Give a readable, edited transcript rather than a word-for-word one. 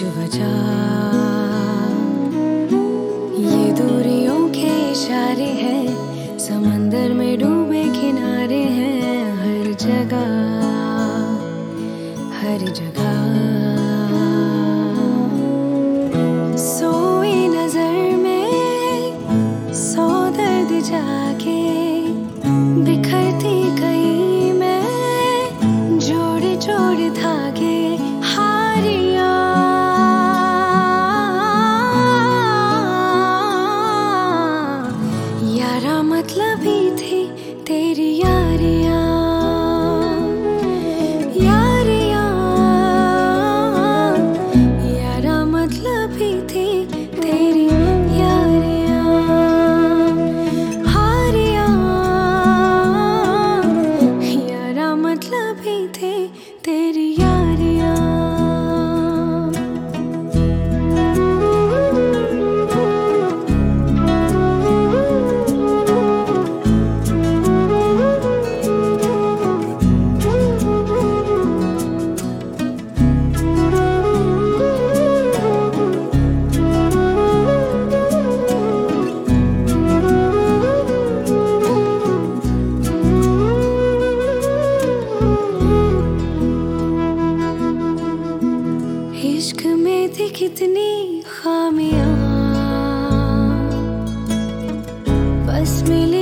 वजह ये दूरियों के इशारे हैं, समंदर में डूबे किनारे हैं। हर जगह हर जगह सोई नजर में सौ दर्द जाके बिखरती गई मैं, जोड़े जोड़े धागे हारिया। यारा मतलब ही थी तेरी यारियां, यारियां। यारा मतलब ही थी तेरी यारियां, हारियां। यारा मतलब ही थी तेरी यारियां। इश्क में थी कितनी खामियां, बस मिले